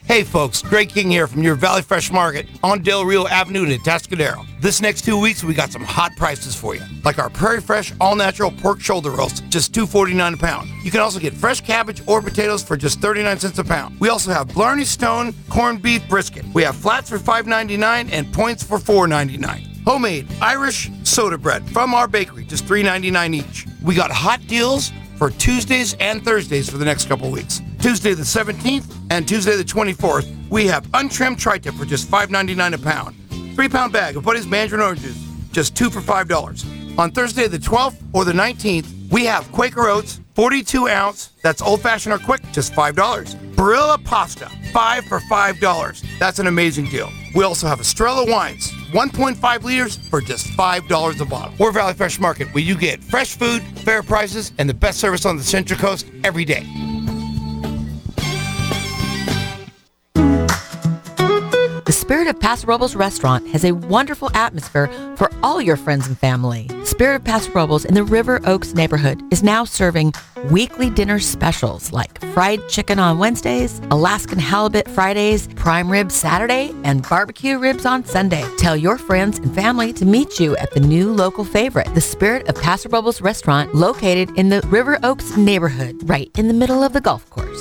Hey folks, Greg King here from your Valley Fresh Market on Del Rio Avenue in Atascadero. This next 2 weeks, we got some hot prices for you, like our Prairie Fresh all-natural pork shoulder roast, just $2.49 a pound. You can also get fresh cabbage or potatoes for just 39 cents a pound. We also have Blarney Stone corned beef brisket. We have flats for $5.99 and points for $4.99. Homemade Irish soda bread from our bakery, just $3.99 each. We got hot deals for Tuesdays and Thursdays for the next couple weeks. Tuesday the 17th and Tuesday the 24th, we have untrimmed tri-tip for just $5.99 a pound. 3-pound bag of Buddy's mandarin oranges, just 2 for $5. On Thursday the 12th or the 19th, we have Quaker Oats, 42 ounce, that's old-fashioned or quick, just $5. Barilla pasta, 5 for $5. That's an amazing deal. We also have Estrella wines, 1.5 liters for just $5 a bottle. We're Valley Fresh Market, where you get fresh food, fair prices, and the best service on the Central Coast every day. The Spirit of Paso Robles restaurant has a wonderful atmosphere for all your friends and family. Spirit of Paso Robles in the River Oaks neighborhood is now serving weekly dinner specials like fried chicken on Wednesdays, Alaskan halibut Fridays, prime ribs Saturday, and barbecue ribs on Sunday. Tell your friends and family to meet you at the new local favorite, the Spirit of Paso Robles restaurant, located in the River Oaks neighborhood, right in the middle of the golf course.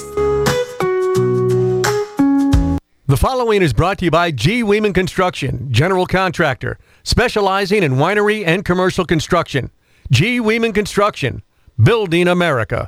The following is brought to you by G. Weeman Construction, general contractor, specializing in winery and commercial construction. G. Weeman Construction, building America.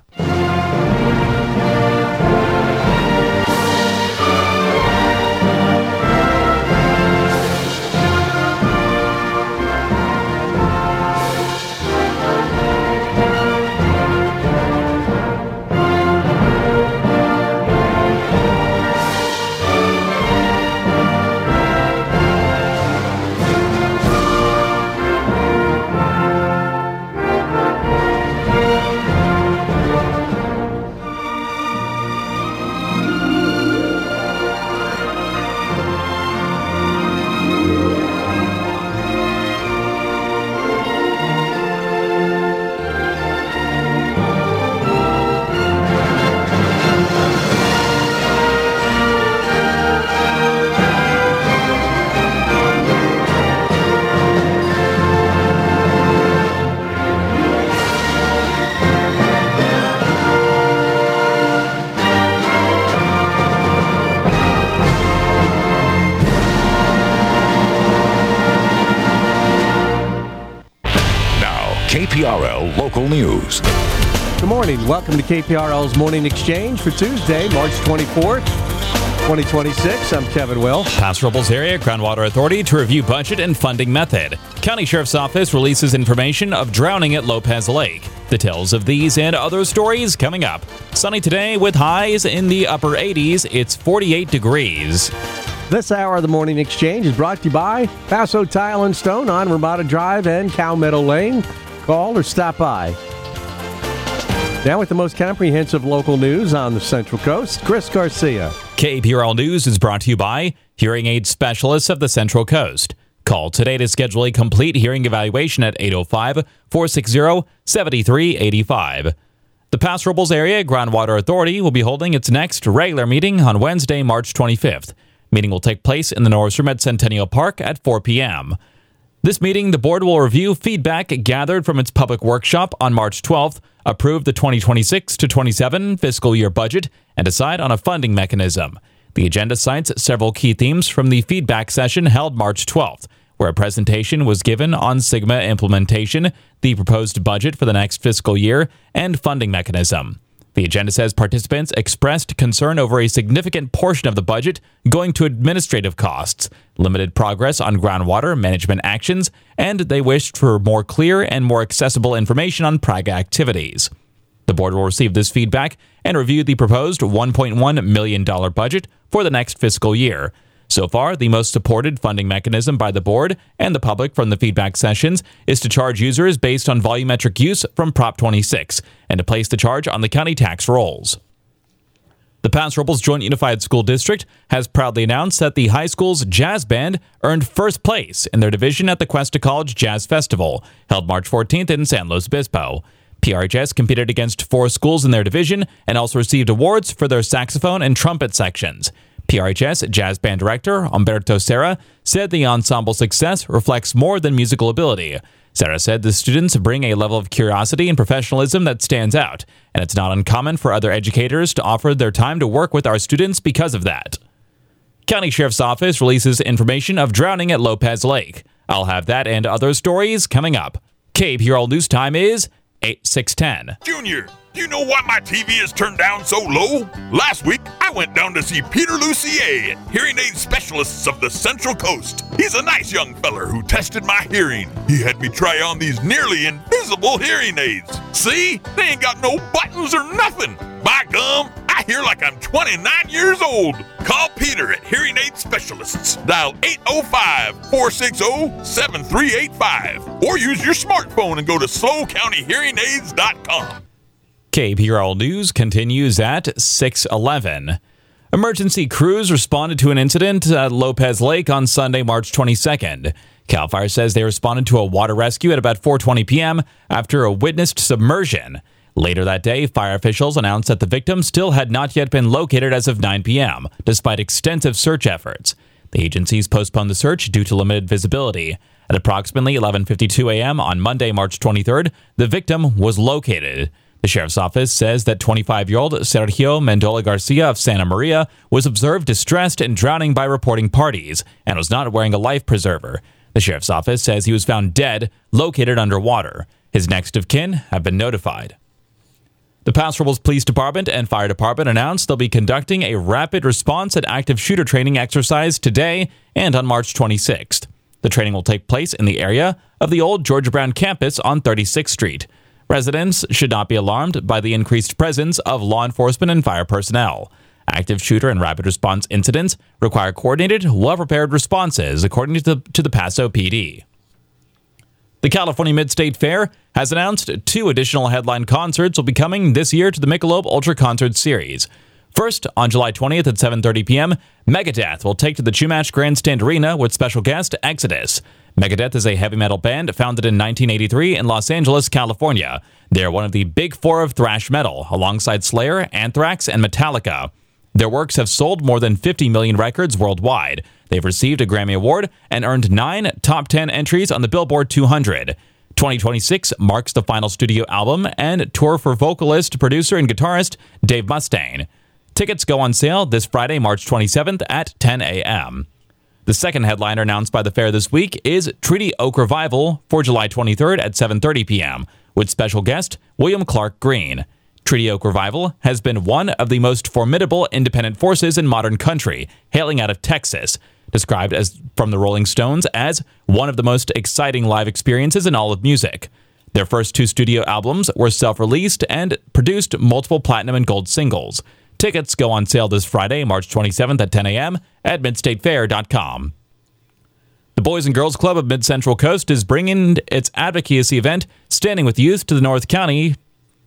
KPRL Local News. Good morning. Welcome to KPRL's Morning Exchange for Tuesday, March 24th, 2026. I'm Kevin Will. Paso Robles Area Groundwater Authority to review budget and funding method. County Sheriff's Office releases information of drowning at Lopez Lake. Details of these and other stories coming up. Sunny today with highs in the upper 80s. It's 48 degrees. This hour of the Morning Exchange is brought to you by Paso Tile and Stone on Ramada Drive and Cow Meadow Lane. Call or stop by. Now with the most comprehensive local news on the Central Coast, Chris Garcia. KPRL News is brought to you by Hearing Aid Specialists of the Central Coast. Call today to schedule a complete hearing evaluation at 805-460-7385. The Paso Robles Area Groundwater Authority will be holding its next regular meeting on Wednesday, March 25th. Meeting will take place in the Norris Room at Centennial Park at 4 p.m. This meeting, the board will review feedback gathered from its public workshop on March 12th, approve the 2026-27 fiscal year budget, and decide on a funding mechanism. The agenda cites several key themes from the feedback session held March 12th, where a presentation was given on Sigma implementation, the proposed budget for the next fiscal year, and funding mechanism. The agenda says participants expressed concern over a significant portion of the budget going to administrative costs, limited progress on groundwater management actions, and they wished for more clear and more accessible information on PRAGA activities. The board will receive this feedback and review the proposed $1.1 million budget for the next fiscal year. So far, the most supported funding mechanism by the board and the public from the feedback sessions is to charge users based on volumetric use from Prop 26 and to place the charge on the county tax rolls. The Paso Robles Joint Unified School District has proudly announced that the high school's jazz band earned first place in their division at the Cuesta College Jazz Festival, held March 14th in San Luis Obispo. PRHS competed against 4 schools in their division and also received awards for their saxophone and trumpet sections. PRHS Jazz Band Director Umberto Serra said the ensemble's success reflects more than musical ability. Serra said the students bring a level of curiosity and professionalism that stands out, and it's not uncommon for other educators to offer their time to work with our students because of that. County Sheriff's Office releases information of drowning at Lopez Lake. I'll have that and other stories coming up. KPRL News Time is 6:10. Junior, do you know why my TV is turned down so low? Last week, I went down to see Peter Lucier at Hearing Aid Specialists of the Central Coast. He's a nice young feller who tested my hearing. He had me try on these nearly invisible hearing aids. See? They ain't got no buttons or nothing. By gum, I hear like I'm 29 years old. Call Peter at Hearing Aid Specialists. Dial 805-460-7385. Or use your smartphone and go to SlowCountyHearingAids.com. KPRL News continues at 6:11. Emergency crews responded to an incident at Lopez Lake on Sunday, March 22nd. CAL FIRE says they responded to a water rescue at about 4:20 p.m. after a witnessed submersion. Later that day, fire officials announced that the victim still had not yet been located as of 9 p.m., despite extensive search efforts. The agencies postponed the search due to limited visibility. At approximately 11:52 a.m. on Monday, March 23rd, the victim was located. The sheriff's office says that 25-year-old Sergio Mendola Garcia of Santa Maria was observed distressed and drowning by reporting parties and was not wearing a life preserver. The sheriff's office says he was found dead, located underwater. His next of kin have been notified. The Paso Robles Police Department and Fire Department announced they'll be conducting a rapid response and active shooter training exercise today and on March 26th. The training will take place in the area of the old Georgia Brown campus on 36th Street. Residents should not be alarmed by the increased presence of law enforcement and fire personnel. Active shooter and rapid response incidents require coordinated, well-prepared responses, according to the Paso PD. The California Mid-State Fair has announced 2 additional headline concerts will be coming this year to the Michelob Ultra Concert Series. First, on July 20th at 7:30 p.m., Megadeth will take to the Chumash Grandstand Arena with special guest Exodus. Megadeth is a heavy metal band founded in 1983 in Los Angeles, California. They're one of the big 4 of thrash metal, alongside Slayer, Anthrax, and Metallica. Their works have sold more than 50 million records worldwide. They've received a Grammy Award and earned 9 top 10 entries on the Billboard 200. 2026 marks the final studio album and tour for vocalist, producer, and guitarist Dave Mustaine. Tickets go on sale this Friday, March 27th at 10 a.m. The second headliner announced by the fair this week is Treaty Oak Revival for July 23rd at 7:30 p.m. with special guest William Clark Green. Treaty Oak Revival has been one of the most formidable independent forces in modern country, hailing out of Texas, described as from the Rolling Stones as one of the most exciting live experiences in all of music. Their first 2 studio albums were self-released and produced multiple platinum and gold singles. Tickets go on sale this Friday, March 27th at 10 a.m. at midstatefair.com. The Boys and Girls Club of Mid-Central Coast is bringing its advocacy event, Standing with Youth, to the North County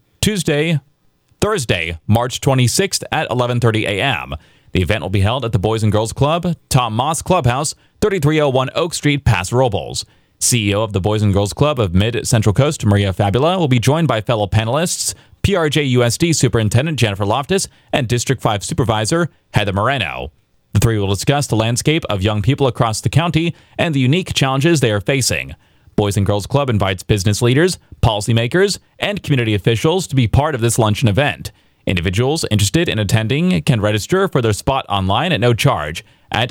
Thursday, March 26th at 11:30 a.m. The event will be held at the Boys and Girls Club, Tom Moss Clubhouse, 3301 Oak Street, Paso Robles. CEO of the Boys and Girls Club of Mid-Central Coast, Maria Fabula, will be joined by fellow panelists, PRJ-USD Superintendent Jennifer Loftus and District 5 Supervisor Heather Moreno. The 3 will discuss the landscape of young people across the county and the unique challenges they are facing. Boys and Girls Club invites business leaders, policymakers, and community officials to be part of this luncheon event. Individuals interested in attending can register for their spot online at no charge at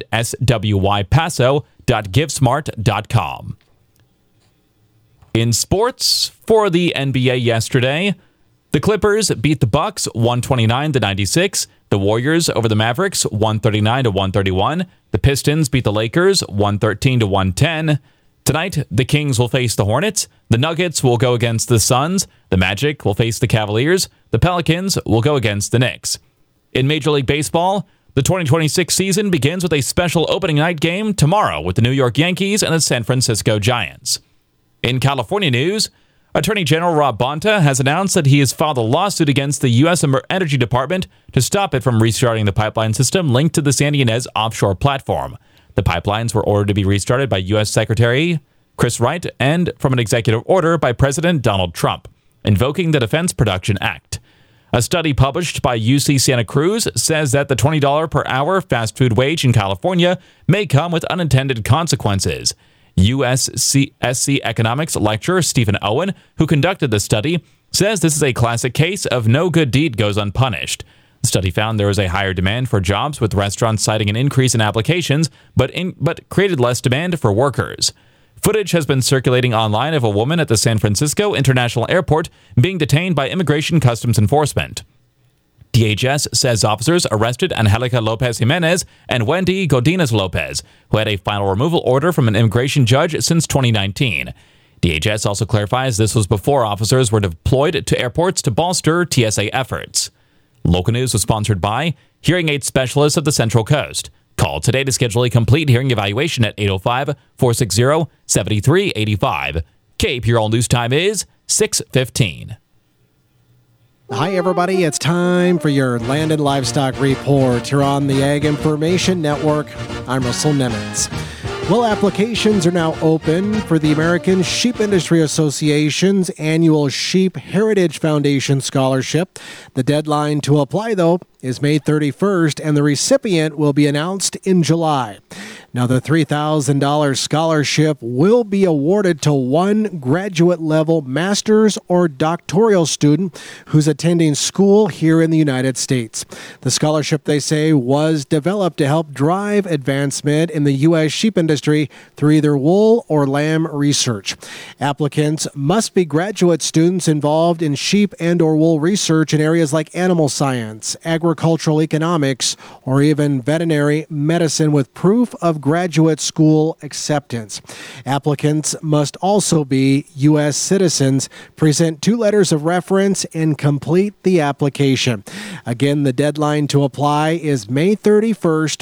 swypaso.givesmart.com. In sports, for the NBA yesterday, the Clippers beat the Bucks 129-96. The Warriors over the Mavericks 139-131. The Pistons beat the Lakers 113-110. Tonight, the Kings will face the Hornets. The Nuggets will go against the Suns. The Magic will face the Cavaliers. The Pelicans will go against the Knicks. In Major League Baseball, the 2026 season begins with a special opening night game tomorrow with the New York Yankees and the San Francisco Giants. In California news, Attorney General Rob Bonta has announced that he has filed a lawsuit against the U.S. Energy Department to stop it from restarting the pipeline system linked to the San Ynez offshore platform. The pipelines were ordered to be restarted by U.S. Secretary Chris Wright and from an executive order by President Donald Trump, invoking the Defense Production Act. A study published by UC Santa Cruz says that the $20 per hour fast food wage in California may come with unintended consequences. USC economics lecturer Stephen Owen, who conducted the study, says this is a classic case of no good deed goes unpunished. The study found there was a higher demand for jobs, with restaurants citing an increase in applications, but created less demand for workers. Footage has been circulating online of a woman at the San Francisco International Airport being detained by Immigration Customs Enforcement. DHS says officers arrested Angelica Lopez Jimenez and Wendy Godinez Lopez, who had a final removal order from an immigration judge since 2019. DHS also clarifies this was before officers were deployed to airports to bolster TSA efforts. Local News was sponsored by Hearing Aid Specialists of the Central Coast. Call today to schedule a complete hearing evaluation at 805-460-7385. KPRL News Time is 6:15. Hi, everybody. It's time for your Land and Livestock Report here on the Ag Information Network. I'm Russell Nemitz. Well, applications are now open for the American Sheep Industry Association's annual Sheep Heritage Foundation Scholarship. The deadline to apply, though, is May 31st, and the recipient will be announced in July. Now, the $3,000 scholarship will be awarded to one graduate-level master's or doctoral student who's attending school here in the United States. The scholarship, they say, was developed to help drive advancement in the U.S. sheep industry through either wool or lamb research. Applicants must be graduate students involved in sheep and or wool research in areas like animal science, agricultural economics, or even veterinary medicine with proof of graduate school acceptance. Applicants must also be U.S. citizens, present 2 letters of reference, and complete the application. Again, the deadline to apply is May 31st,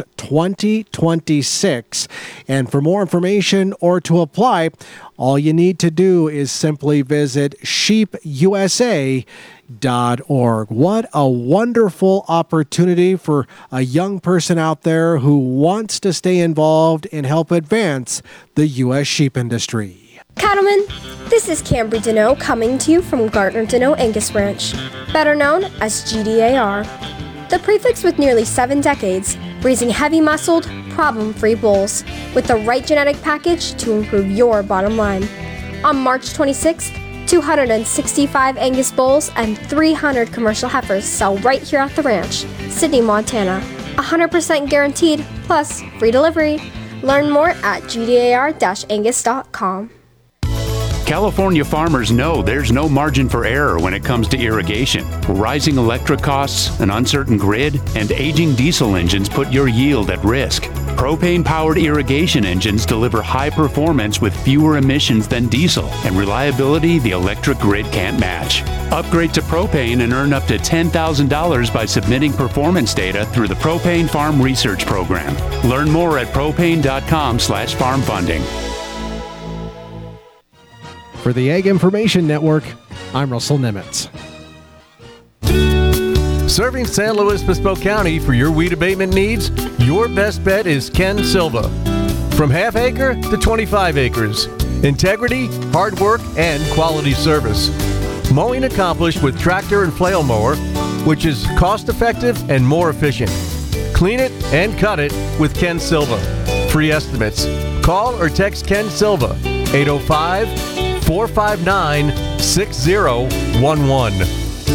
2026. And for more information or to apply, all you need to do is simply visit sheepusa.org. What a wonderful opportunity for a young person out there who wants to stay involved and help advance the U.S. sheep industry. Cattlemen, this is Cambry Deneau coming to you from Gardner Deneau Angus Ranch, better known as GDAR. The prefix with nearly 7 decades, raising heavy-muscled, problem-free bulls with the right genetic package to improve your bottom line. On March 26th, 265 Angus bulls and 300 commercial heifers sell right here at the ranch, Sidney, Montana. 100% guaranteed, plus free delivery. Learn more at gdar-angus.com. California farmers know there's no margin for error when it comes to irrigation. Rising electric costs, an uncertain grid, and aging diesel engines put your yield at risk. Propane-powered irrigation engines deliver high performance with fewer emissions than diesel and reliability the electric grid can't match. Upgrade to propane and earn up to $10,000 by submitting performance data through the Propane Farm Research Program. Learn more at propane.com/farm funding. For the Ag Information Network, I'm Russell Nemitz. Serving San Luis Obispo County for your weed abatement needs, your best bet is Ken Silva. From half acre to 25 acres. Integrity, hard work, and quality service. Mowing accomplished with tractor and flail mower, which is cost effective and more efficient. Clean it and cut it with Ken Silva. Free estimates. Call or text Ken Silva, 805-459-6011.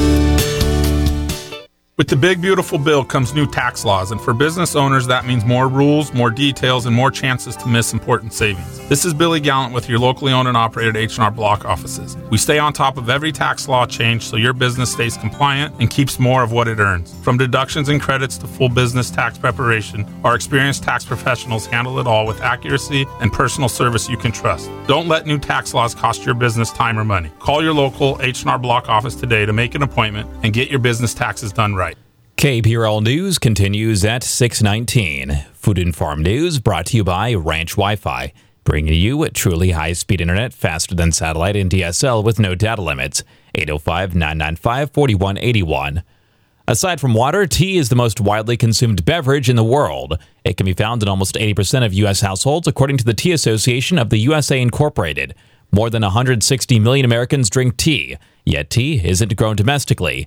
With the big, beautiful bill comes new tax laws, and for business owners, that means more rules, more details, and more chances to miss important savings. This is Billy Gallant with your locally owned and operated H&R Block offices. We stay on top of every tax law change so your business stays compliant and keeps more of what it earns. From deductions and credits to full business tax preparation, our experienced tax professionals handle it all with accuracy and personal service you can trust. Don't let new tax laws cost your business time or money. Call your local H&R Block office today to make an appointment and get your business taxes done right. KPRL News continues at 6:19. Food and Farm News brought to you by Ranch Wi-Fi, bringing you truly high-speed internet faster than satellite and DSL with no data limits. 805-995-4181. Aside from water, tea is the most widely consumed beverage in the world. It can be found in almost 80% of U.S. households, according to the Tea Association of the USA Incorporated. More than 160 million Americans drink tea, yet tea isn't grown domestically.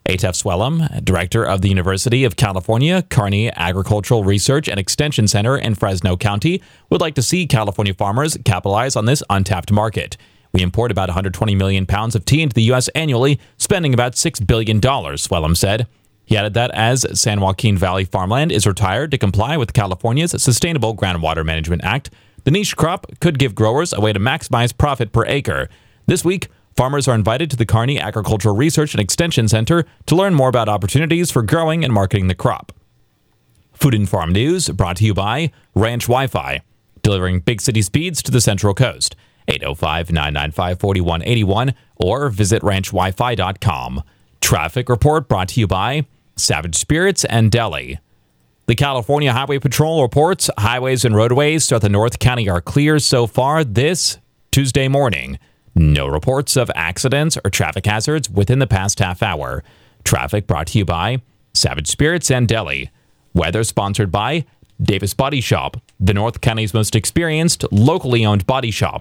Atef Swellum, director of the University of California Kearney Agricultural Research and Extension Center in Fresno County, would like to see California farmers capitalize on this untapped market. We import about 120 million pounds of tea into the U.S. annually, spending about $6 billion, Swellum said. He added that as San Joaquin Valley farmland is retired to comply with California's Sustainable Groundwater Management Act, the niche crop could give growers a way to maximize profit per acre. This week, farmers are invited to the Kearney Agricultural Research and Extension Center to learn more about opportunities for growing and marketing the crop. Food and Farm News brought to you by Ranch Wi-Fi, delivering big city speeds to the Central Coast. 805-995-4181 or visit ranchwifi.com. Traffic report brought to you by Savage Spirits and Deli. The California Highway Patrol reports highways and roadways throughout the North County are clear so far this Tuesday morning. No reports of accidents or traffic hazards within the past half hour. Traffic brought to you by Savage Spirits and Deli. Weather sponsored by Davis Body Shop, the North County's most experienced, locally owned body shop.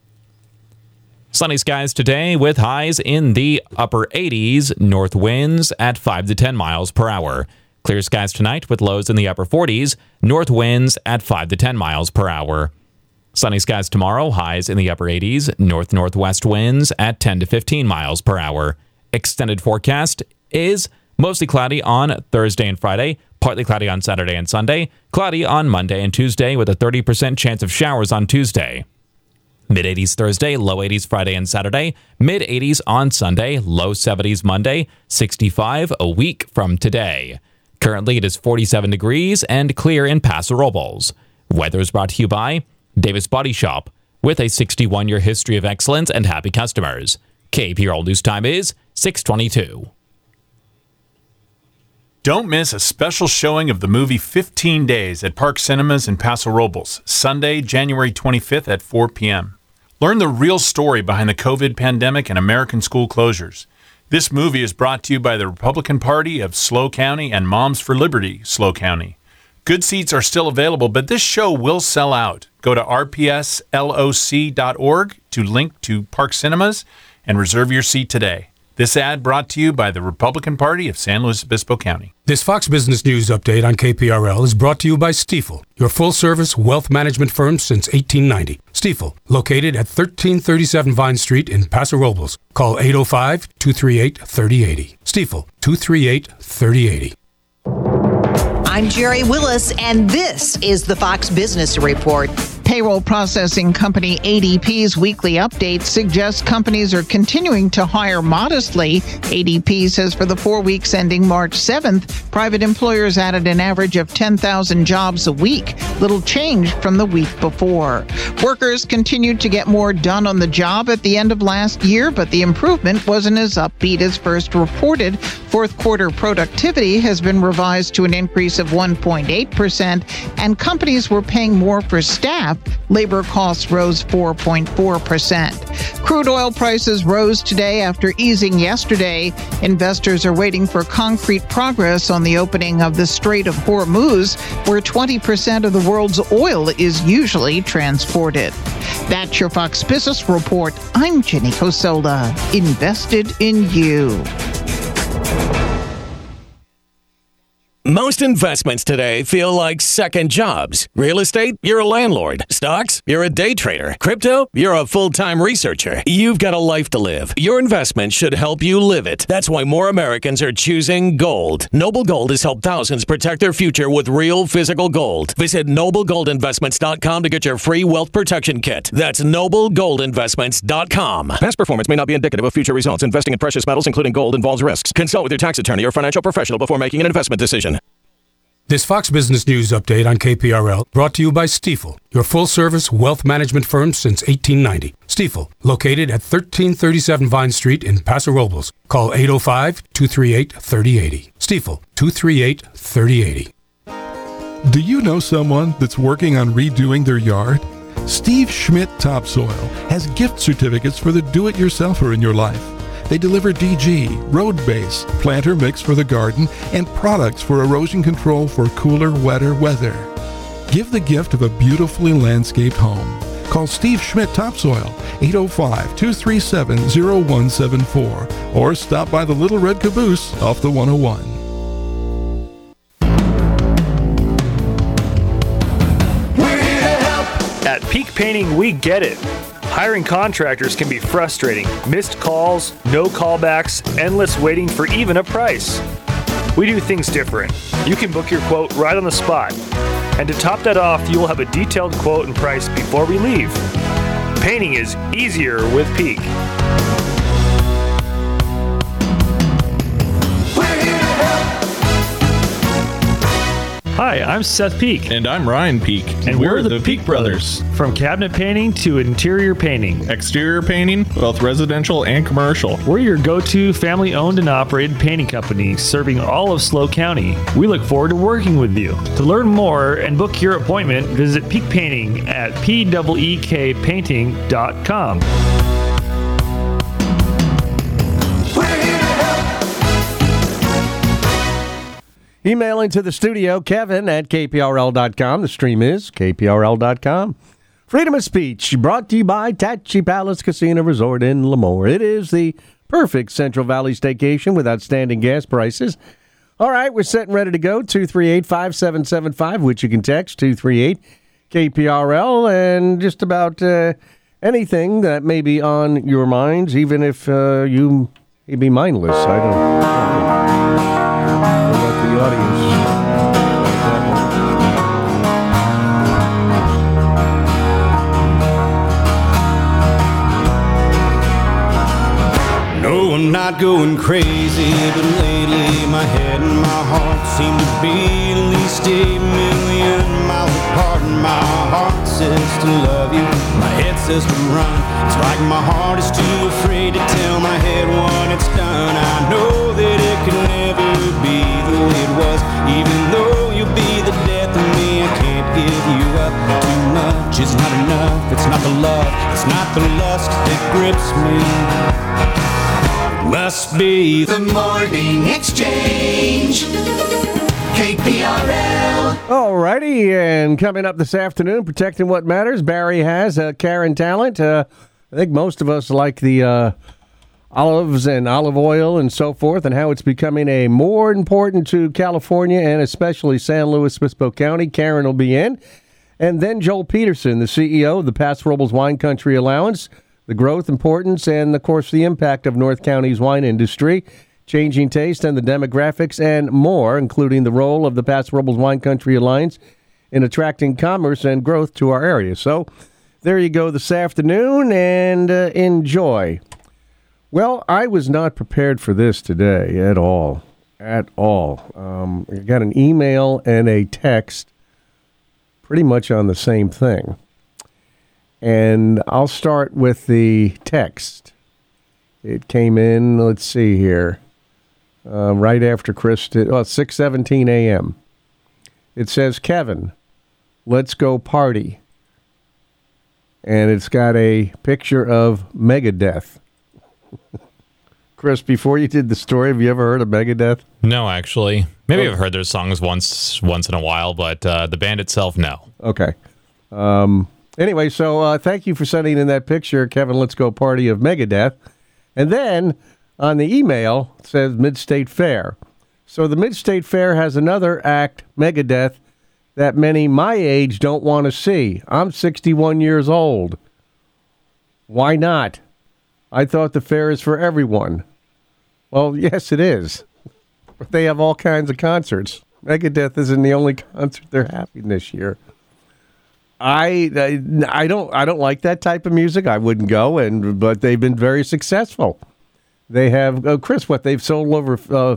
Sunny skies today with highs in the upper 80s, north winds at 5 to 10 miles per hour. Clear skies tonight with lows in the upper 40s, north winds at 5 to 10 miles per hour. Sunny skies tomorrow, highs in the upper 80s, north-northwest winds at 10 to 15 miles per hour. Extended forecast is mostly cloudy on Thursday and Friday, partly cloudy on Saturday and Sunday, cloudy on Monday and Tuesday with a 30% chance of showers on Tuesday. Mid-80s Thursday, low 80s Friday and Saturday, mid-80s on Sunday, low 70s Monday, 65 a week from today. Currently, it is 47 degrees and clear in Paso Robles. Weather is brought to you by Davis Body Shop, with a 61-year history of excellence and happy customers. KPRL News Time is 6:22. Don't miss a special showing of the movie 15 Days at Park Cinemas in Paso Robles, Sunday, January 25th at 4 p.m. Learn the real story behind the COVID pandemic and American school closures. This movie is brought to you by the Republican Party of SLO County and Moms for Liberty, SLO County. Good seats are still available, but this show will sell out. Go to rpsloc.org to link to Park Cinemas and reserve your seat today. This ad brought to you by the Republican Party of San Luis Obispo County. This Fox Business News update on KPRL is brought to you by Stifel, your full-service wealth management firm since 1890. Stifel, located at 1337 Vine Street in Paso Robles. Call 805-238-3080. Stifel, 238-3080. I'm Jerry Willis, and this is the Fox Business Report. Payroll processing company ADP's weekly update suggests companies are continuing to hire modestly. ADP says for the 4 weeks ending March 7th, private employers added an average of 10,000 jobs a week, little change from the week before. Workers continued to get more done on the job at the end of last year, but the improvement wasn't as upbeat as first reported. Fourth quarter productivity has been revised to an increase of 1.8%, and companies were paying more for staff. Labor costs rose 4.4%. Crude oil prices rose today after easing yesterday. Investors are waiting for concrete progress on the opening of the Strait of Hormuz, where 20% of the world's oil is usually transported. That's your Fox Business Report. I'm Jenny Cosola. Invested in you. Most investments today feel like second jobs. Real estate, you're a landlord. Stocks, you're a day trader. Crypto, you're a full-time researcher. You've got a life to live. Your investment should help you live it. That's why more Americans are choosing gold. Noble Gold has helped thousands protect their future with real physical gold. Visit noblegoldinvestments.com to get your free wealth protection kit. That's noblegoldinvestments.com. Past performance may not be indicative of future results. Investing in precious metals, including gold, involves risks. Consult with your tax attorney or financial professional before making an investment decision. This Fox Business News update on KPRL brought to you by Stifel, your full-service wealth management firm since 1890. Stifel, located at 1337 Vine Street in Paso Robles. Call 805-238-3080. Stifel, 238-3080. Do you know someone that's working on redoing their yard? Steve Schmidt Topsoil has gift certificates for the do-it-yourselfer in your life. They deliver DG, road base, planter mix for the garden, and products for erosion control for cooler, wetter weather. Give the gift of a beautifully landscaped home. Call Steve Schmidt Topsoil, 805-237-0174, or stop by the Little Red Caboose off the 101. At Peak Painting, we get it. Hiring contractors can be frustrating. Missed calls, no callbacks, endless waiting for even a price. We do things different. You can book your quote right on the spot. And to top that off, you will have a detailed quote and price before we leave. Painting is easier with Peak. Hi, I'm Seth Peak. And I'm Ryan Peak. And we're the Peak Brothers. From cabinet painting to interior painting. Exterior painting, both residential and commercial. We're your go-to family-owned and operated painting company serving all of SLO County. We look forward to working with you. To learn more and book your appointment, visit Peak Painting at peekpainting.com. Email into the studio, Kevin at kprl.com. The stream is kprl.com. Freedom of speech brought to you by Tachi Palace Casino Resort in Lemoore. It is the perfect Central Valley staycation with outstanding gas prices. All right, we're set and ready to go. 238-5775, which you can text 238-KPRL, and just about anything that may be on your minds, even if you may be mindless. I don't know. The audience. No, I'm not going crazy, but lately my head and my heart seem to be at least 8 million miles apart. And my heart says to love you, my head says to run. It's like my heart is too afraid to tell my head when it's done. I know that it could never be the way it was. Even though you'll be the death of me, I can't give you up. Too much is not enough. It's not the love, it's not the lust that grips me. Must be the Morning Exchange. KPRL. Alrighty, and coming up this afternoon, protecting what matters, Barry has Karen Talent. I think most of us like the olives and olive oil and so forth, and how it's becoming a more important to California and especially San Luis Obispo County. Karen will be in. And then Joel Peterson, the CEO of the Paso Robles Wine Country Allowance, the growth, importance, and, of course, the impact of North County's wine industry, changing taste and the demographics, and more, including the role of the Paso Robles Wine Country Alliance in attracting commerce and growth to our area. So there you go this afternoon, and enjoy. Well, I was not prepared for this today at all. At all. I got an email and a text pretty much on the same thing. And I'll start with the text. It came in, let's see here, right after Chris did, 6:17 a.m. It says, Kevin, let's go party. And it's got a picture of Megadeth. Chris, before you did the story, have you ever heard of Megadeth? No, actually. Maybe I've heard their songs once in a while, but the band itself, no. Okay. Anyway, so thank you for sending in that picture, Kevin, let's go party of Megadeth. And then on the email, it says Mid-State Fair. So the Mid-State Fair has another act, Megadeth, that many my age don't want to see. I'm 61 years old. Why not? I thought the fair is for everyone. Well, yes, it is. But they have all kinds of concerts. Megadeth isn't the only concert they're having this year. I don't like that type of music. I wouldn't go, but they've been very successful. They have, Chris, they've sold over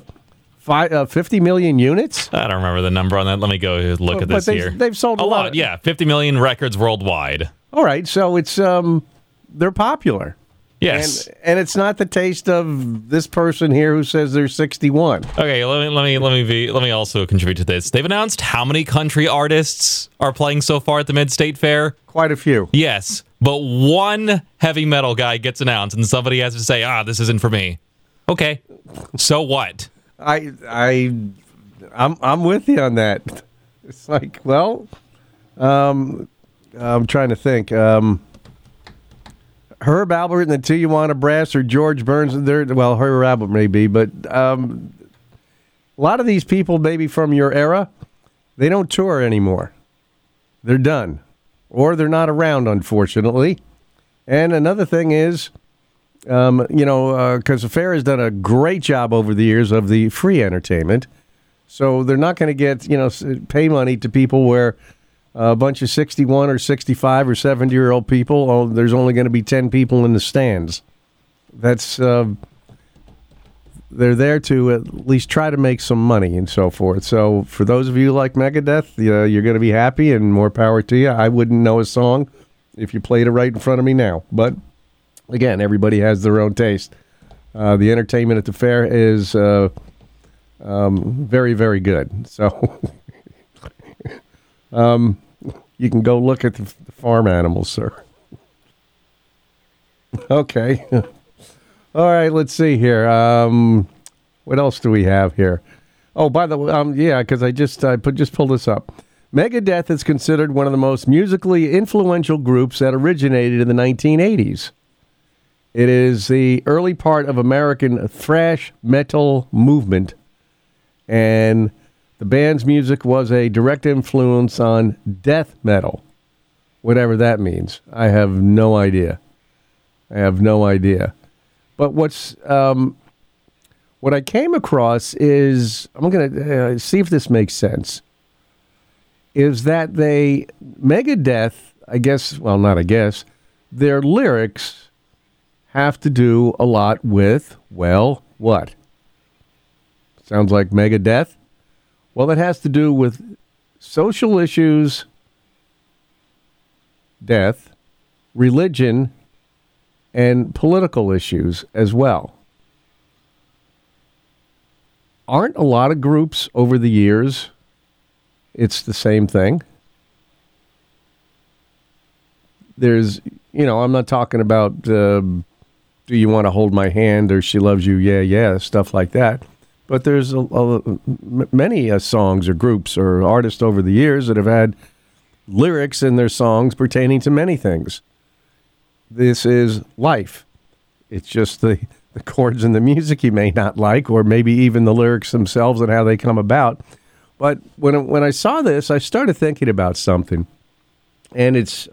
50 million units? I don't remember the number on that. Let me go look at this here. They've sold a lot. Yeah, 50 million records worldwide. All right, so it's they're popular. Yes, and it's not the taste of this person here who says they're 61. Okay, let me also contribute to this. They've announced how many country artists are playing so far at the Mid-State Fair. Quite a few. Yes, but one heavy metal guy gets announced, and somebody has to say, "this isn't for me." Okay, so what? I'm with you on that. It's like, well, I'm trying to think. Herb Alpert and the Tijuana Brass or George Burns. Herb Alpert may be, but a lot of these people, maybe from your era, they don't tour anymore. They're done. Or they're not around, unfortunately. And another thing is, because the fair has done a great job over the years of the free entertainment. So they're not going to get, pay money to people where a bunch of 61 or 65 or 70-year-old people, there's only going to be 10 people in the stands. That's, they're there to at least try to make some money and so forth. So for those of you like Megadeth, you're going to be happy and more power to you. I wouldn't know a song if you played it right in front of me now. But again, everybody has their own taste. The entertainment at the fair is very, very good. So you can go look at the farm animals, sir. Okay. All right, let's see here. What else do we have here? Oh, by the way, because I just pulled this up. Megadeth is considered one of the most musically influential groups that originated in the 1980s. It is the early part of American thrash metal movement, and the band's music was a direct influence on death metal, whatever that means. I have no idea. But what I came across is, I'm going to see if this makes sense, is that Megadeth, their lyrics have to do a lot with, well, what? Sounds like Megadeth? Well, it has to do with social issues, death, religion, and political issues as well. Aren't a lot of groups over the years, it's the same thing? There's, I'm not talking about do you want to hold my hand or she loves you, yeah, stuff like that. But there's many songs or groups or artists over the years that have had lyrics in their songs pertaining to many things. This is life. It's just the chords and the music you may not like, or maybe even the lyrics themselves and how they come about. But when I saw this, I started thinking about something. And it's,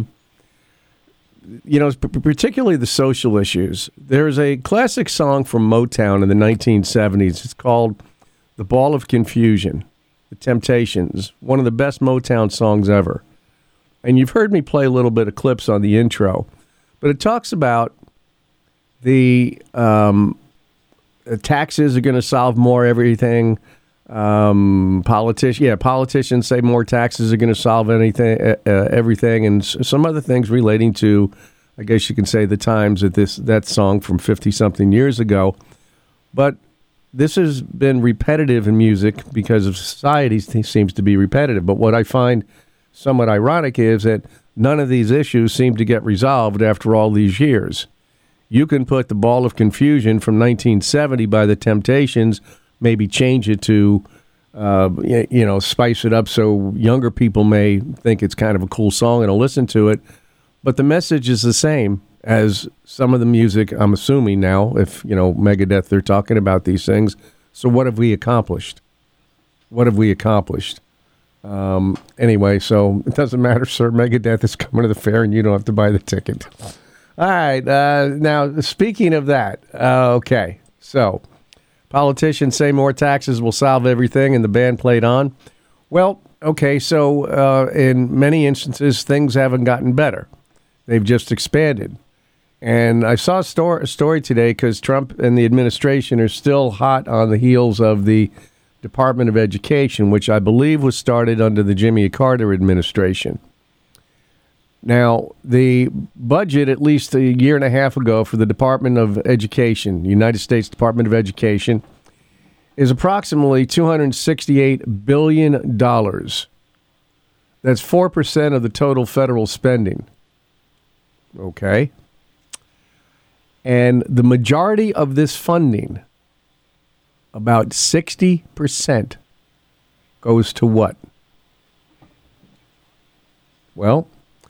particularly the social issues. There's a classic song from Motown in the 1970s. It's called The Ball of Confusion, The Temptations, one of the best Motown songs ever. And you've heard me play a little bit of clips on the intro. But it talks about the taxes are going to solve more everything. Politicians say more taxes are going to solve everything, and some other things relating to, I guess you can say, the times that song from 50-something years ago. But this has been repetitive in music because of society. Seems to be repetitive. But what I find somewhat ironic is that none of these issues seem to get resolved after all these years. You can put The Ball of Confusion from 1970 by The Temptations, maybe change it to, spice it up so younger people may think it's kind of a cool song and will listen to it. But the message is the same as some of the music, I'm assuming now, if, Megadeth, they're talking about these things. So what have we accomplished? Anyway, so it doesn't matter, sir. Megadeth is coming to the fair, and you don't have to buy the ticket. All right. Now, speaking of that, okay. So, politicians say more taxes will solve everything, and the band played on. Well, okay. So, in many instances, things haven't gotten better. They've just expanded. And I saw a story today because Trump and the administration are still hot on the heels of the Department of Education, which I believe was started under the Jimmy Carter administration. Now, the budget, at least a year and a half ago, for the Department of Education, United States Department of Education, is approximately $268 billion. That's 4% of the total federal spending. Okay. And the majority of this funding, about 60%, goes to what? Well,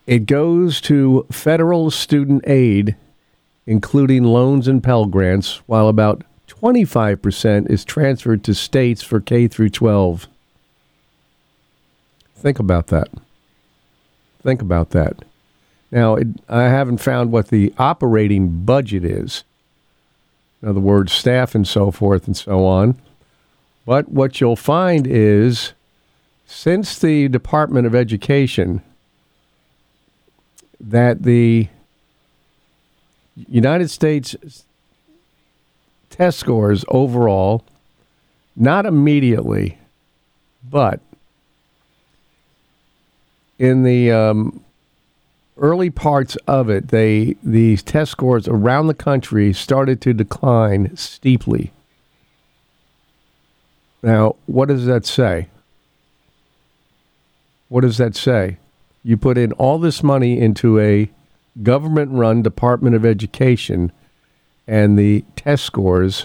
It goes to federal student aid, including loans and Pell Grants, while about 25% is transferred to states for K through 12. Think about that. Think about that. Now, I haven't found what the operating budget is. In other words, staff and so forth and so on. But what you'll find is, since the Department of Education, that the United States test scores overall, not immediately, but in the early parts of it, the test scores around the country started to decline steeply. Now, what does that say? What does that say? You put in all this money into a government-run Department of Education, and the test scores,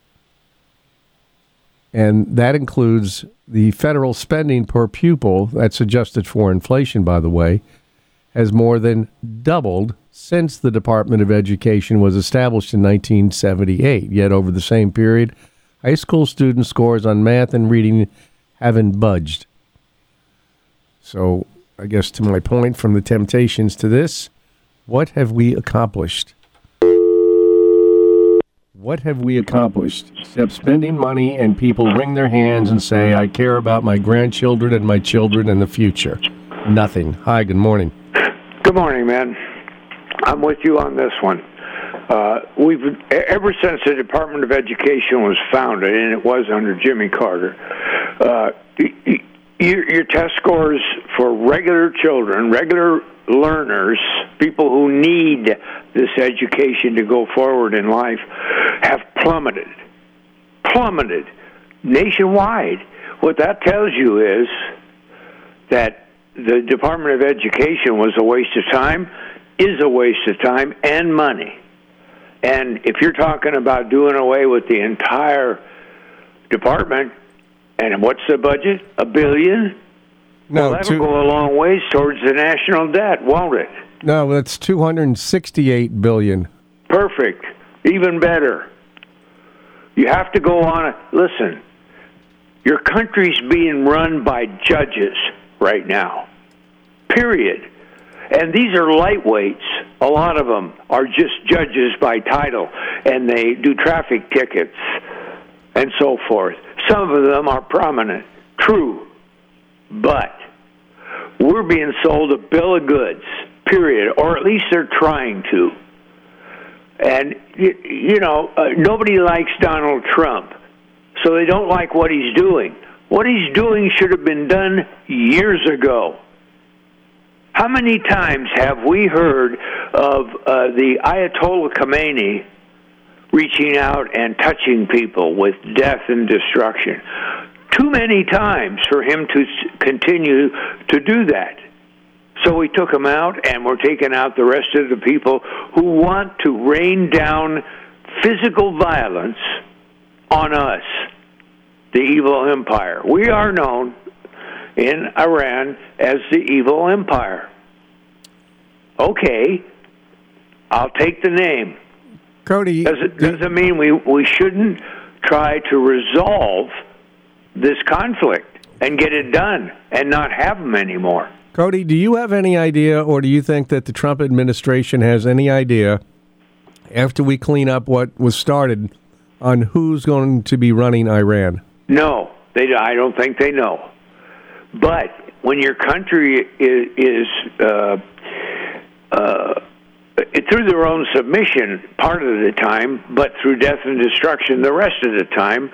and that includes the federal spending per pupil, that's adjusted for inflation, by the way, has more than doubled since the Department of Education was established in 1978. Yet over the same period, high school student scores on math and reading haven't budged. So I guess to my point, from the temptations to this, what have we accomplished? What have we accomplished? Except spending money and people wring their hands and say, I care about my grandchildren and my children and the future. Nothing. Hi, good morning. Good morning, man. I'm with you on this one. We've ever since the Department of Education was founded, and it was under Jimmy Carter, your test scores for regular children, regular learners, people who need this education to go forward in life, have plummeted nationwide. What that tells you is that the Department of Education was a waste of time, is a waste of time and money. And if you're talking about doing away with the entire department, and what's the budget? $1 billion? No, well, that'll go a long ways towards the national debt, won't it? No, that's $268 billion. Perfect. Even better. You have to go on. Listen, your country's being run by judges right now. Period. And these are lightweights. A lot of them are just judges by title, and they do traffic tickets and so forth. Some of them are prominent. True. But we're being sold a bill of goods, period, or at least they're trying to. And, nobody likes Donald Trump, so they don't like what he's doing. What he's doing should have been done years ago. How many times have we heard of the Ayatollah Khomeini reaching out and touching people with death and destruction? Too many times for him to continue to do that. So we took him out, and we're taking out the rest of the people who want to rain down physical violence on us, the evil empire. We are known in Iran as the evil empire. Okay, I'll take the name. Cody, doesn't mean we shouldn't try to resolve this conflict and get it done and not have them anymore. Cody, do you have any idea, or do you think that the Trump administration has any idea, after we clean up what was started, on who's going to be running Iran? No, I don't think they know. But when your country is through their own submission part of the time, but through death and destruction the rest of the time,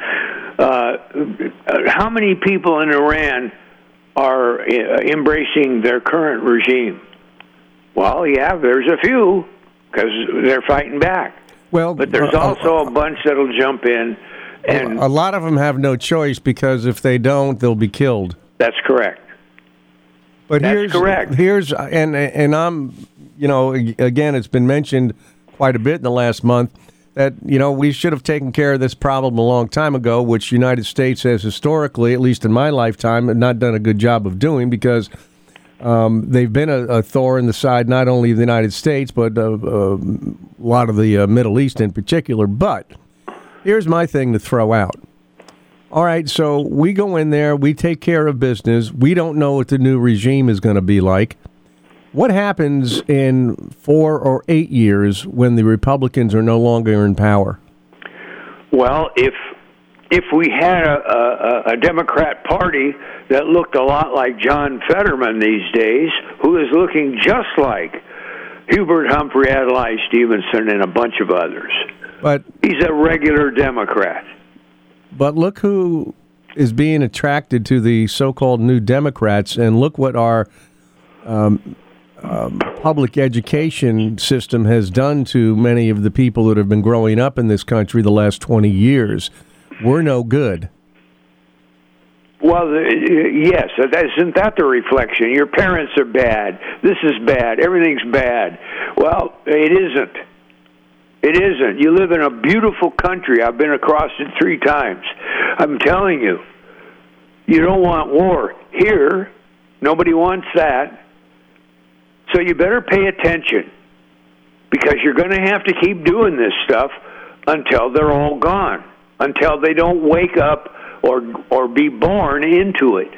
how many people in Iran are embracing their current regime? Well, yeah, there's a few, because they're fighting back. Well, but there's also a bunch that'll jump in. And a lot of them have no choice, because if they don't, they'll be killed. That's correct. But that's correct. Here's and I'm, again, it's been mentioned quite a bit in the last month that, we should have taken care of this problem a long time ago, which the United States has historically, at least in my lifetime, not done a good job of doing, because They've been a thorn in the side, not only of the United States, but a lot of the Middle East in particular. But here's my thing to throw out. All right, so we go in there, we take care of business. We don't know what the new regime is going to be like. What happens in 4 or 8 years when the Republicans are no longer in power? Well, if we had a Democrat Party that looked a lot like John Fetterman these days, who is looking just like Hubert Humphrey, Adlai Stevenson, and a bunch of others. But he's a regular Democrat. But look who is being attracted to the so-called New Democrats, and look what our public education system has done to many of the people that have been growing up in this country the last 20 years. We're no good. Well, yes, isn't that the reflection? Your parents are bad. This is bad. Everything's bad. Well, it isn't. It isn't. You live in a beautiful country. I've been across it 3 times. I'm telling you, you don't want war here. Nobody wants that. So you better pay attention, because you're going to have to keep doing this stuff until they're all gone, until they don't wake up or be born into it.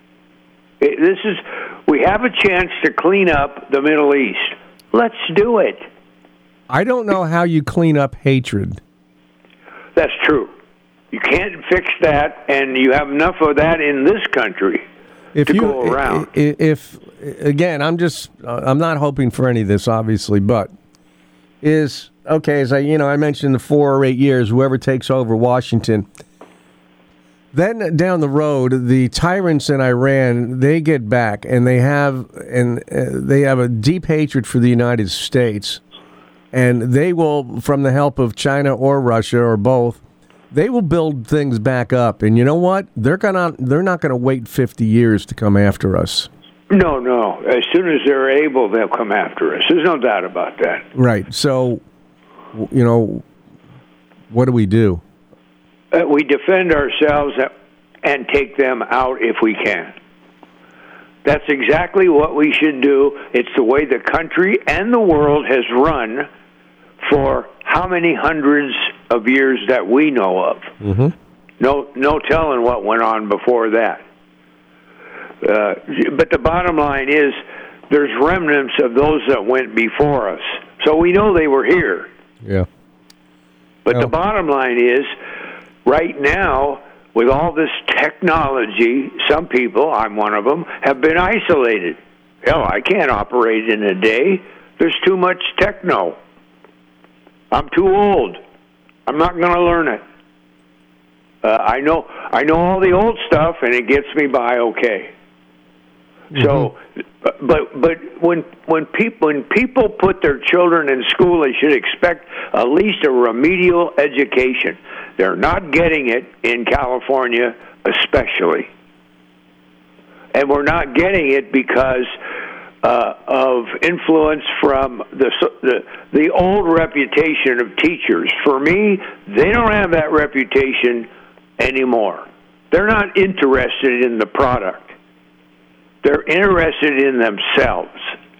We have a chance to clean up the Middle East. Let's do it. I don't know how you clean up hatred. That's true. You can't fix that, and you have enough of that in this country to go around. If again, I'm not hoping for any of this, obviously, but as I mentioned, the 4 or 8 years, whoever takes over Washington, then down the road, the tyrants in Iran, they get back, and they have a deep hatred for the United States. And they will, from the help of China or Russia or both, they will build things back up. And you know what? They're not gonna wait 50 years to come after us. No. As soon as they're able, they'll come after us. There's no doubt about that. Right. So, what do we do? We defend ourselves and take them out if we can. That's exactly what we should do. It's the way the country and the world has run for how many hundreds of years that we know of. Mm-hmm. No telling what went on before that. But the bottom line is there's remnants of those that went before us. So we know they were here. Yeah. But the bottom line is, right now, with all this technology, some people, I'm one of them, have been isolated. Hell, I can't operate in a day. There's too much techno. I'm too old. I'm not going to learn it. I know all the old stuff, and it gets me by okay. Mm-hmm. So, but when people put their children in school, they should expect at least a remedial education. They're not getting it in California, especially, and we're not getting it because of influence from the old reputation of teachers. For me, they don't have that reputation anymore. They're not interested in the product. They're interested in themselves.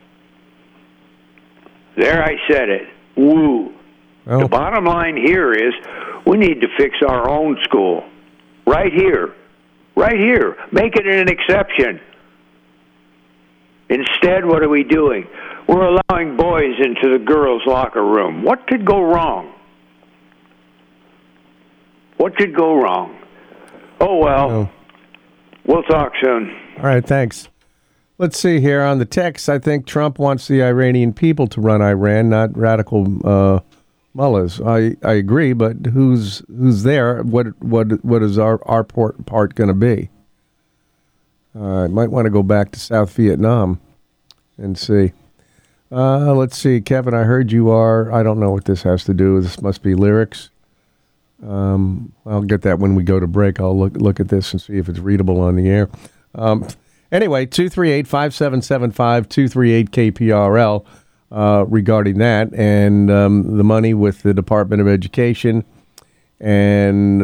There, I said it. Woo. Oh. The bottom line here is we need to fix our own school. Right here. Right here. Make it an exception. Instead, what are we doing? We're allowing boys into the girls' locker room. What could go wrong? What could go wrong? Oh, well. Oh. We'll talk soon. All right, thanks. Let's see here on the text. I think Trump wants the Iranian people to run Iran, not radical mullahs. I agree, but who's there? What is our part going to be? I might want to go back to South Vietnam and see. Let's see, Kevin. I heard you are. I don't know what this has to do with. This must be lyrics. I'll get that when we go to break. I'll look at this and see if it's readable on the air. Anyway, 238-5775, 238-KPRL regarding that and the money with the Department of Education and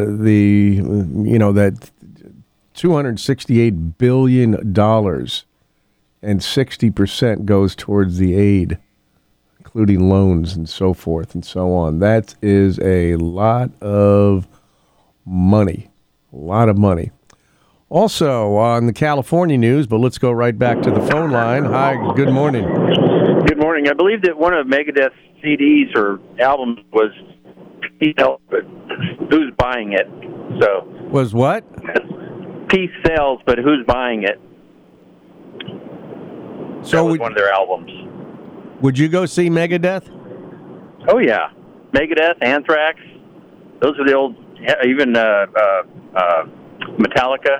that $268 billion and 60% goes towards the aid, including loans and so forth and so on. That is a lot of money. A lot of money. Also on the California news, but let's go right back to the phone line. Hi, good morning. Good morning. I believe that one of Megadeth's CDs or albums was Peace Sells, but who's buying it? So was what? Peace Sells, but who's buying it? So that was one of their albums. Would you go see Megadeth? Oh yeah, Megadeth, Anthrax. Those are the old. Even Metallica.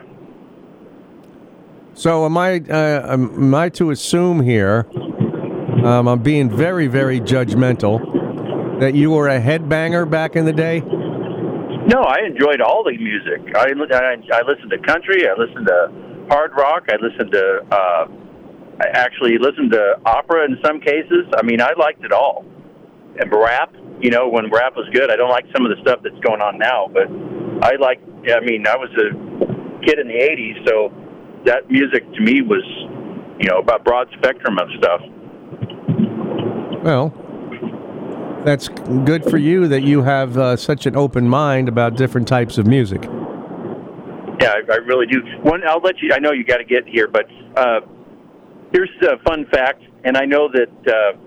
So am I to assume here? I'm being very, very judgmental. That you were a headbanger back in the day? No, I enjoyed all the music. I listened to country. I listened to hard rock. I actually listened to opera in some cases. I mean, I liked it all. And rap, when rap was good. I don't like some of the stuff that's going on now, but I was a kid in the 80s, so that music to me was, about broad spectrum of stuff. Well, that's good for you that you have such an open mind about different types of music. Yeah, I really do. I'll let you. I know you got to get here, but here's a fun fact, and I know that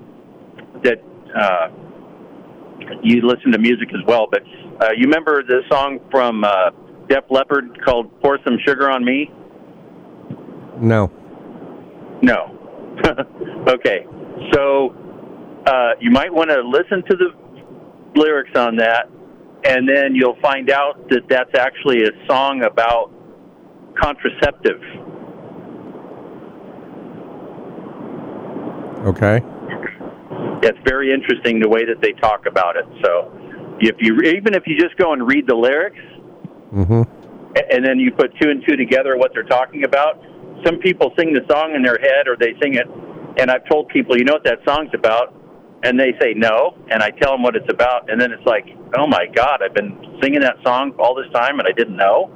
you listen to music as well. But you remember the song from Def Leppard called "Pour Some Sugar on Me"? No. Okay, so you might want to listen to the lyrics on that, and then you'll find out that that's actually a song about contraceptive. Okay. It's very interesting the way that they talk about it. So, even if you just go and read the lyrics, and then you put two and two together, what they're talking about. Some people sing the song in their head, or they sing it, and I've told people, you know what that song's about? And they say no, and I tell them what it's about, and then it's like, oh my God, I've been singing that song all this time, and I didn't know.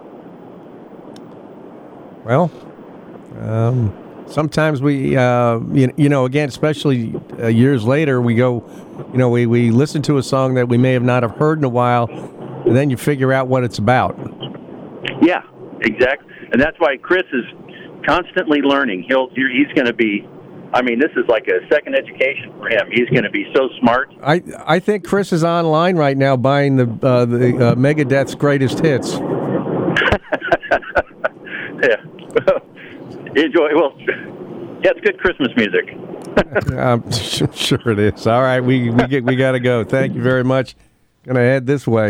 Well, sometimes we, again, especially years later, we go, we listen to a song that we may have not have heard in a while, and then you figure out what it's about. Yeah, exactly. And that's why Chris is constantly learning. He's going to be, this is like a second education for him. He's going to be so smart. I think Chris is online right now buying the Megadeth's greatest hits. Yeah. Enjoy. Well, yeah, it's good Christmas music. Sure it is. All right, we got to go. Thank you very much. Gonna head this way.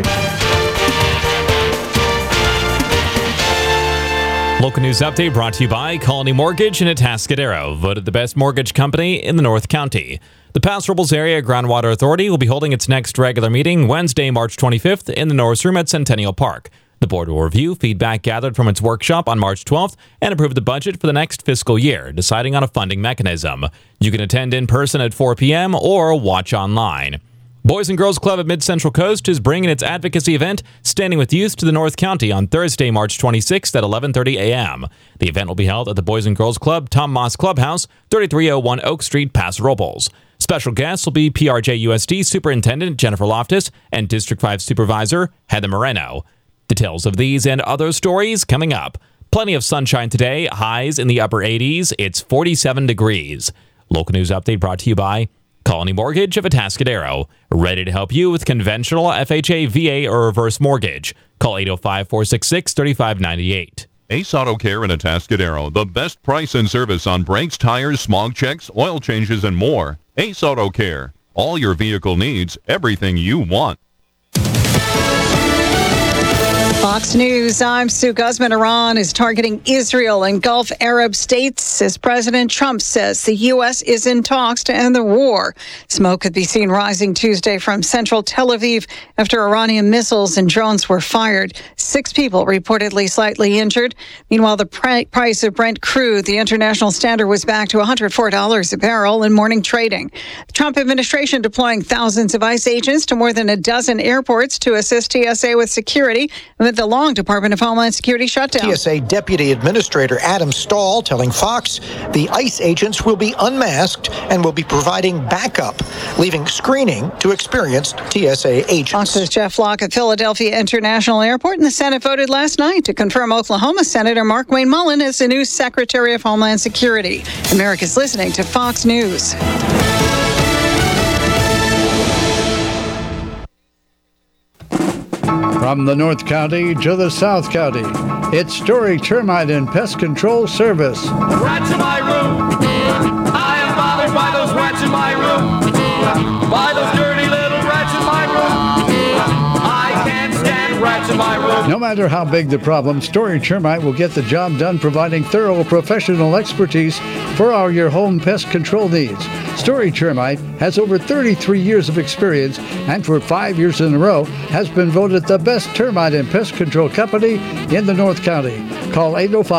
Local news update brought to you by Colony Mortgage in Atascadero, voted the best mortgage company in the North County. The Paso Robles Area Groundwater Authority will be holding its next regular meeting Wednesday, March 25th in the Norris Room at Centennial Park. The board will review feedback gathered from its workshop on March 12th and approve the budget for the next fiscal year, deciding on a funding mechanism. You can attend in person at 4 p.m. or watch online. Boys and Girls Club of Mid-Central Coast is bringing its advocacy event, Standing with Youth, to the North County on Thursday, March 26th at 11:30 a.m. The event will be held at the Boys and Girls Club Tom Moss Clubhouse, 3301 Oak Street, Paso Robles. Special guests will be PRJ-USD Superintendent Jennifer Loftus and District 5 Supervisor Heather Moreno. Details of these and other stories coming up. Plenty of sunshine today, highs in the upper 80s. It's 47 degrees. Local news update brought to you by Colony Mortgage of Atascadero. Ready to help you with conventional FHA, VA, or reverse mortgage. Call 805-466-3598. Ace Auto Care in Atascadero. The best price and service on brakes, tires, smog checks, oil changes, and more. Ace Auto Care. All your vehicle needs, everything you want. Fox News, I'm Sue Guzman. Iran is targeting Israel and Gulf Arab states as President Trump says the U.S. is in talks to end the war. Smoke could be seen rising Tuesday from central Tel Aviv after Iranian missiles and drones were fired. 6 people reportedly slightly injured. Meanwhile, the price of Brent crude, the international standard, was back to $104 a barrel in morning trading. The Trump administration deploying thousands of ICE agents to more than a dozen airports to assist TSA with security. amid the long Department of Homeland Security shutdown. TSA Deputy Administrator Adam Stahl telling Fox the ICE agents will be unmasked and will be providing backup, leaving screening to experienced TSA agents. Fox's Jeff Locke at Philadelphia International Airport, and the Senate voted last night to confirm Oklahoma Senator Markwayne Mullin as the new Secretary of Homeland Security. America's listening to Fox News. From the North County to the South County, it's Story Termite and Pest Control Service. Rats in my room. I am bothered by those rats in my room. By those dirty little rats in my room. I can't stand rats in my room. No matter how big the problem, Story Termite will get the job done, providing thorough professional expertise for all your home pest control needs. Story Termite has over 33 years of experience and for 5 years in a row has been voted the best termite and pest control company in the North County. Call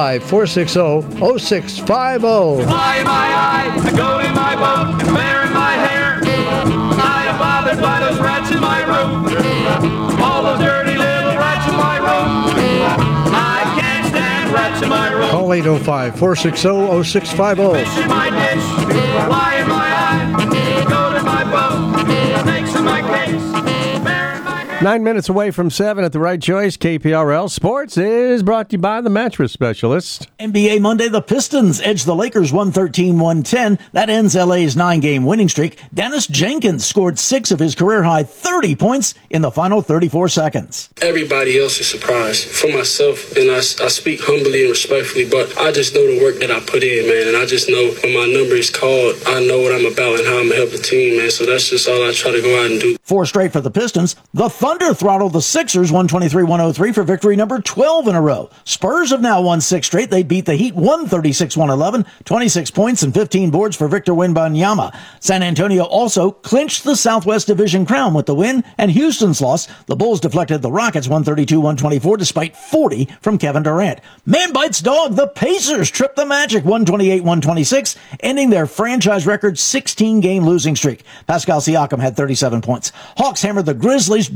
805-460-0650. Fly in my eye, I go in my boat, and bear in my hair. I am bothered by those rats in my room. All those dirty little rats in my room. I can't stand rats in my room. Call 805-460-0650. Fish in my dish, fly in my eye, go to my boat, snakes in my case. 9 minutes away from 7 at the right choice. KPRL Sports is brought to you by the Mattress Specialist. NBA Monday, the Pistons edge the Lakers 113-110. That ends LA's 9-game winning streak. Dennis Jenkins scored 6 of his career-high 30 points in the final 34 seconds. Everybody else is surprised. For myself, and I speak humbly and respectfully, but I just know the work that I put in, man, and I just know when my number is called, I know what I'm about and how I'm going to help the team, man, so that's just all I try to go out and do. 4 straight for the Pistons. The Thunder throttled the Sixers 123-103 for victory number 12 in a row. Spurs have now won 6 straight. They beat the Heat 136-111, 26 points and 15 boards for Victor Wembanyama. San Antonio also clinched the Southwest Division crown with the win and Houston's loss. The Bulls deflected the Rockets 132-124 despite 40 from Kevin Durant. Man bites dog. The Pacers tripped the Magic 128-126, ending their franchise record 16-game losing streak. Pascal Siakam had 37 points. Hawks hammered the Grizzlies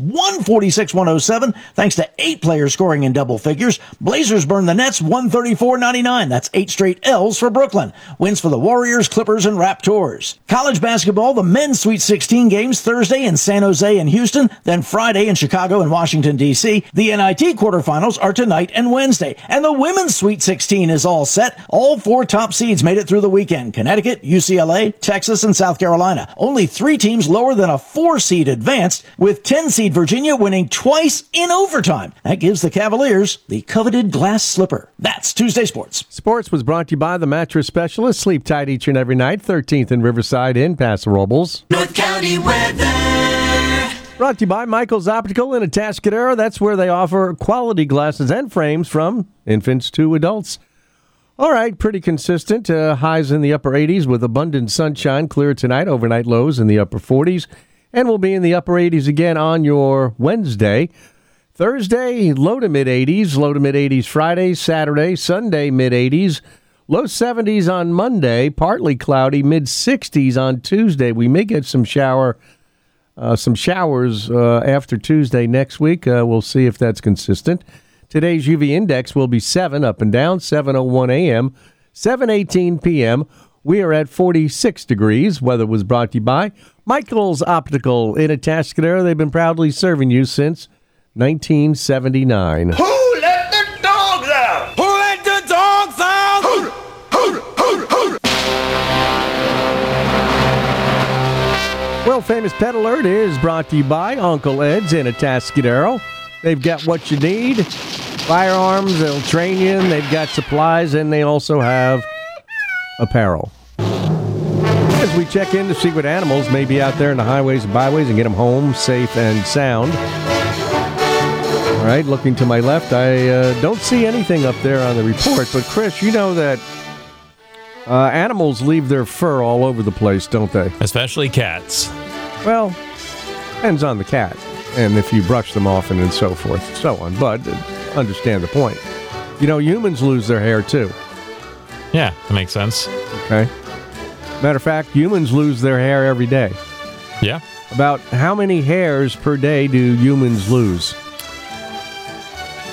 146-107 thanks to 8 players scoring in double figures. Blazers burned the Nets 134-99. That's 8 straight L's for Brooklyn. Wins for the Warriors, Clippers, and Raptors. College basketball, the men's Sweet 16 games Thursday in San Jose and Houston, then Friday in Chicago and Washington, D.C. The NIT quarterfinals are tonight and Wednesday. And the women's Sweet 16 is all set. All 4 top seeds made it through the weekend. Connecticut, UCLA, Texas, and South Carolina. Only 3 teams lower than a 4-seed advanced, with 10-seed Virginia winning twice in overtime. That gives the Cavaliers the coveted glass slipper. That's Tuesday Sports. Sports was brought to you by the Mattress Specialist. Sleep tight each and every night. 13th and Riverside in Paso Robles. North County weather. Brought to you by Michael's Optical in Atascadero. That's where they offer quality glasses and frames from infants to adults. All right, pretty consistent. Highs in the upper 80s with abundant sunshine. Clear tonight. Overnight lows in the upper 40s. And we'll be in the upper 80s again on your Wednesday. Thursday, low to mid-80s. Low to mid-80s Friday, Saturday, Sunday, mid-80s. Low 70s on Monday. Partly cloudy, mid-60s on Tuesday. We may get some showers after Tuesday next week. We'll see if that's consistent. Today's UV index will be 7 up and down, 7:01 a.m., 7:18 p.m. We are at 46 degrees. Weather was brought to you by Michael's Optical in Atascadero. They've been proudly serving you since 1979. Who let the dogs out? Who let the dogs out? World Famous Pet Alert is brought to you by Uncle Ed's in Atascadero. They've got what you need. Firearms, they'll train you. They've got supplies, and they also have apparel. As we check in to see what animals may be out there in the highways and byways and get them home safe and sound. All right, looking to my left, I don't see anything up there on the report. But, Chris, you know that animals leave their fur all over the place, don't they? Especially cats. Well, depends on the cat. And if you brush them often and so forth, so on. But understand the point. You know, humans lose their hair, too. Yeah, that makes sense. Okay. Matter of fact, humans lose their hair every day. Yeah. About how many hairs per day do humans lose?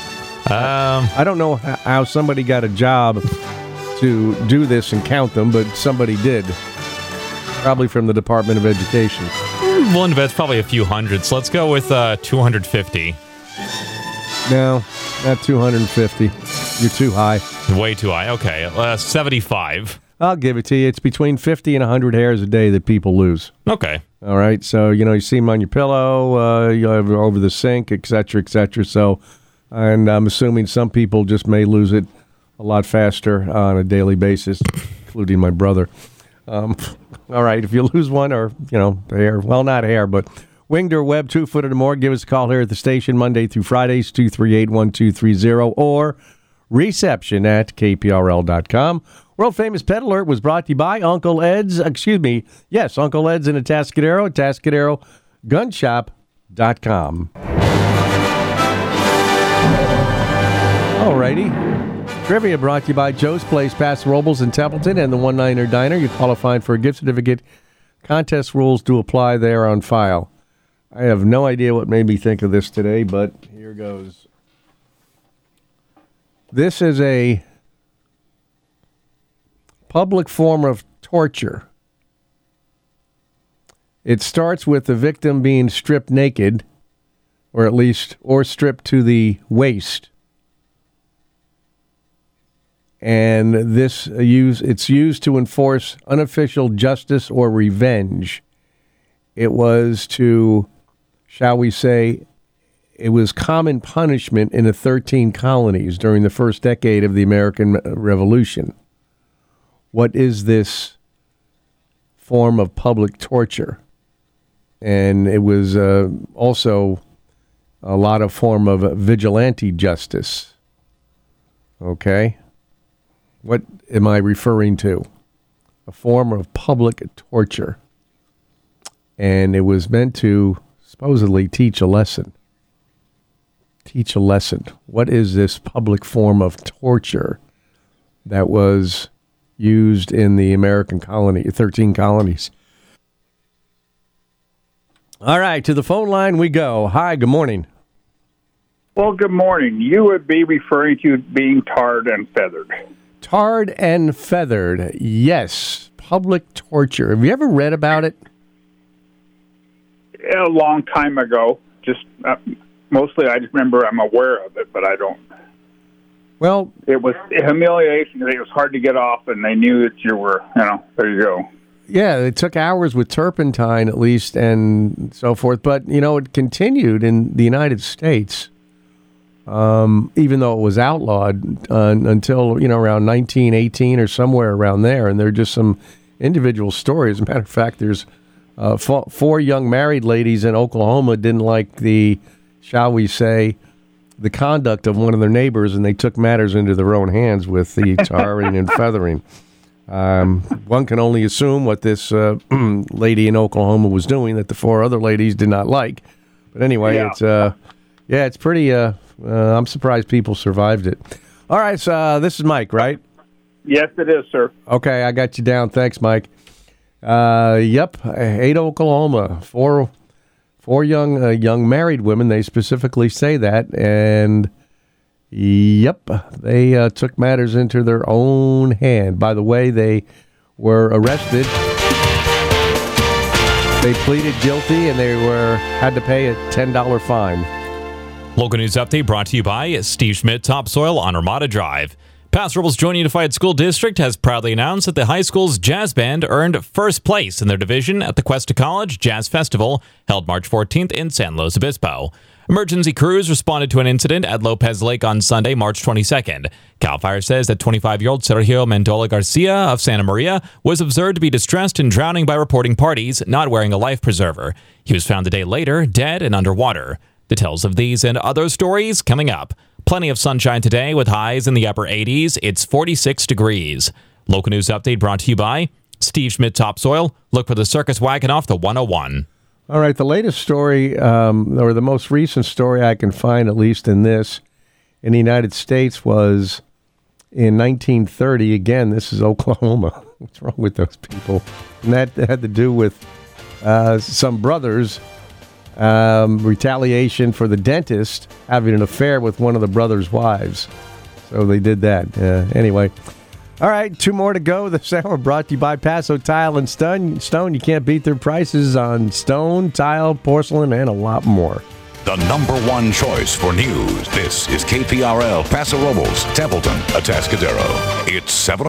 I don't know how somebody got a job to do this and count them, but somebody did. Probably from the Department of Education. One bet's probably a few hundred, so let's go with 250. No, not 250. You're too high. Way too high. Okay, 75. I'll give it to you. It's between 50 and 100 hairs a day that people lose. Okay. All right. So, you see them on your pillow, you have over the sink, et cetera, et cetera. So, and I'm assuming some people just may lose it a lot faster on a daily basis, including my brother. All right. If you lose one or, hair, well, not hair, but winged or web, 2 foot or more, give us a call here at the station Monday through Fridays, 238-1230, or reception at kprl.com. World Famous Pet Alert was brought to you by Uncle Ed's, Uncle Ed's in Atascadero, AtascaderoGunShop.com. All righty. Trivia brought to you by Joe's Place, Paso Robles in Templeton, and the One-Niner Diner. You're qualified for a gift certificate. Contest rules do apply there on file. I have no idea what made me think of this today, but here goes. This is a public form of torture. It starts with the victim being stripped naked, or stripped to the waist. And it's used to enforce unofficial justice or revenge. It was shall we say, it was common punishment in the 13 colonies during the first decade of the American Revolution. What is this form of public torture? And it was also a lot of form of vigilante justice. Okay? What am I referring to? A form of public torture. And it was meant to supposedly teach a lesson. Teach a lesson. What is this public form of torture that was used in the American 13 colonies? All right, to the phone line we go. Hi, good morning. Well, good morning. You would be referring to being tarred and feathered. Tarred and feathered, yes. Public torture. Have you ever read about it? A long time ago. Just mostly I just remember I'm aware of it, but I don't. Well, it was humiliation. It was hard to get off, and they knew that you were, there you go. Yeah, it took hours with turpentine at least and so forth. But, it continued in the United States, even though it was outlawed until, around 1918 or somewhere around there. And there are just some individual stories. As a matter of fact, there's 4 young married ladies in Oklahoma didn't like the, shall we say, the conduct of one of their neighbors, and they took matters into their own hands with the tarring and feathering. One can only assume what this lady in Oklahoma was doing that the 4 other ladies did not like. But anyway, yeah. It's pretty. I'm surprised people survived it. All right, so this is Mike, right? Yes, it is, sir. Okay, I got you down. Thanks, Mike. Yep, Ada, Oklahoma. 4 young married women. They specifically say that, and yep, they took matters into their own hand. By the way, they were arrested. They pleaded guilty, and they had to pay a $10 fine. Local news update brought to you by Steve Schmidt Topsoil on Ramada Drive. Paso Robles Joint Unified School District has proudly announced that the high school's jazz band earned first place in their division at the Cuesta College Jazz Festival, held March 14th in San Luis Obispo. Emergency crews responded to an incident at Lopez Lake on Sunday, March 22nd. CAL FIRE says that 25-year-old Sergio Mendola Garcia of Santa Maria was observed to be distressed and drowning by reporting parties, not wearing a life preserver. He was found a day later, dead and underwater. Details of these and other stories coming up. Plenty of sunshine today with highs in the upper 80s. It's 46 degrees. Local news update brought to you by Steve Schmidt Topsoil. Look for the circus wagon off the 101. All right, the latest story, or the most recent story I can find, at least in the United States, was in 1930. Again, this is Oklahoma. What's wrong with those people? And that had to do with some brothers retaliation for the dentist having an affair with one of the brother's wives. So they did that. Anyway. All right, 2 more to go. This hour brought to you by Paso Tile and Stone. You can't beat their prices on stone, tile, porcelain, and a lot more. The #1 choice for news. This is KPRL Paso Robles, Templeton, Atascadero. It's 7